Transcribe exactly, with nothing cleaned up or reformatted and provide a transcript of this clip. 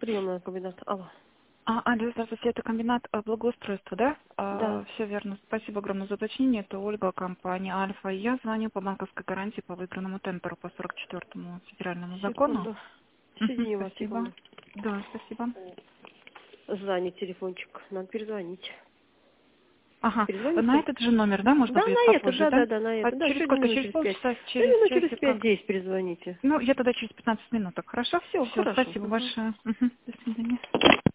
приемная комбинат. Алло. А, алло, здравствуйте, это комбинат а, благоустройства, да? А, Да. все верно. Спасибо огромное за уточнение. Это Ольга, компания Альфа. Я звоню по банковской гарантии по выигранному тендеру по сорок четвёртому федеральному закону. Секунду. Мгм, Соедини вас, спасибо. секунду. Да, спасибо. Звонит телефончик. Надо перезвонить. Ага, на Перезвоните? этот же номер, да, можно Да, будет на это, попозже, да, да? да, да, на А это. Да, через сегодня сколько? минут Через через пять. полчаса, Да, через минут через часик как? пять-десять перезвоните. Ну, я тогда через пятнадцать минуток, хорошо? Все, Все, хорошо. спасибо Угу. большое. Мгм, до свидания.